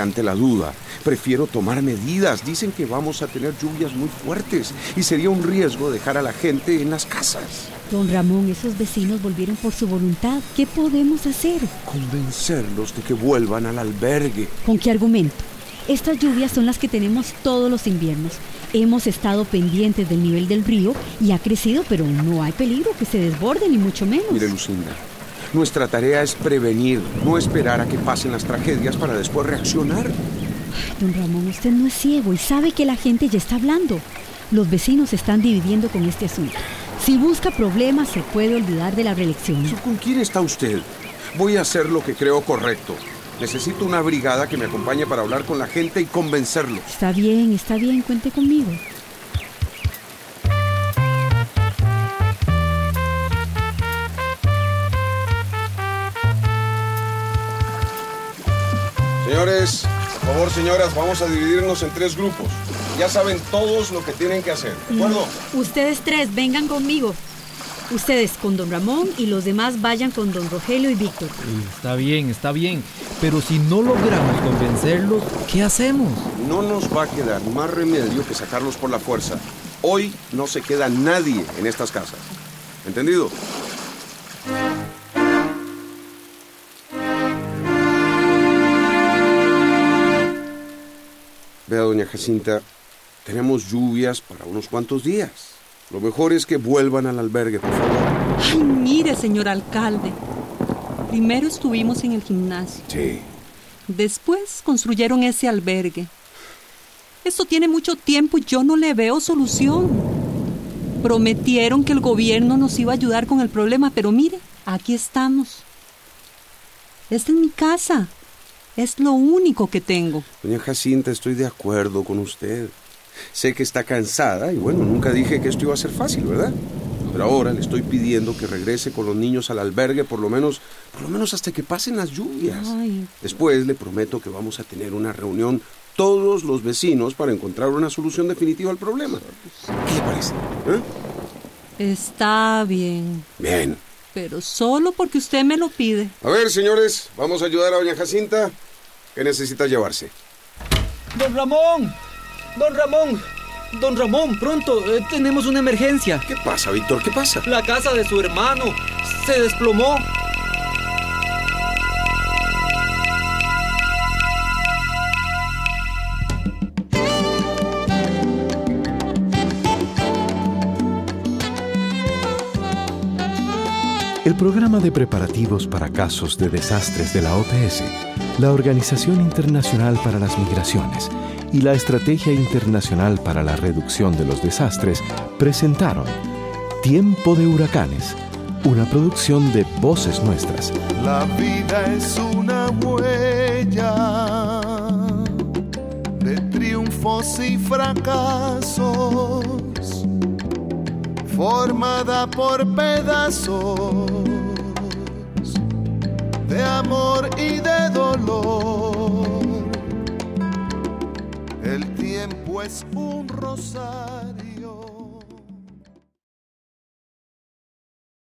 ante la duda, prefiero tomar medidas. Dicen que vamos a tener lluvias muy fuertes y sería un riesgo dejar a la gente en las casas. Don Ramón, esos vecinos volvieron por su voluntad. ¿Qué podemos hacer? Convencerlos de que vuelvan al albergue. ¿Con qué argumento? Estas lluvias son las que tenemos todos los inviernos. Hemos estado pendientes del nivel del río y ha crecido, pero no hay peligro que se desborde, ni mucho menos. Mire, Lucinda, nuestra tarea es prevenir, no esperar a que pasen las tragedias para después reaccionar. Ay, don Ramón, usted no es ciego y sabe que la gente ya está hablando. Los vecinos se están dividiendo con este asunto. Si busca problemas, se puede olvidar de la reelección. ¿Con quién está usted? Voy a hacer lo que creo correcto. Necesito una brigada que me acompañe para hablar con la gente y convencerlos. Está bien, cuente conmigo. Señores, por favor, señoras, vamos a dividirnos en 3 grupos. Ya saben todos lo que tienen que hacer, ¿de acuerdo? Ustedes 3, vengan conmigo. Ustedes con don Ramón y los demás vayan con don Rogelio y Víctor. Está bien. Pero si no logramos convencerlos, ¿qué hacemos? No nos va a quedar más remedio que sacarlos por la fuerza. Hoy no se queda nadie en estas casas. ¿Entendido? Vea, doña Jacinta, tenemos lluvias para unos cuantos días. Lo mejor es que vuelvan al albergue, por favor. Ay, mire, señor alcalde. Primero estuvimos en el gimnasio. Sí. Después construyeron ese albergue. Esto tiene mucho tiempo y yo no le veo solución. Prometieron que el gobierno nos iba a ayudar con el problema, pero mire, aquí estamos. Esta es mi casa. Es lo único que tengo. Doña Jacinta, estoy de acuerdo con usted. Sé que está cansada y bueno, nunca dije que esto iba a ser fácil, ¿verdad? Pero ahora le estoy pidiendo que regrese con los niños al albergue por lo menos hasta que pasen las lluvias. Ay. Después le prometo que vamos a tener una reunión todos los vecinos para encontrar una solución definitiva al problema. ¿Qué le parece? Está bien. Bien. Pero solo porque usted me lo pide. A ver, señores, vamos a ayudar a doña Jacinta. ¿Qué necesita llevarse? ¡Don Ramón! ¡Don Ramón, pronto! Tenemos una emergencia. ¿Qué pasa, Víctor? ¿Qué pasa? La casa de su hermano se desplomó. El programa de preparativos para casos de desastres de la OPS, la Organización Internacional para las Migraciones y la Estrategia Internacional para la Reducción de los Desastres presentaron Tiempo de Huracanes, una producción de Voces Nuestras. La vida es una huella de triunfos y fracasos, formada por pedazos de amor y de dolor. El tiempo es un rosal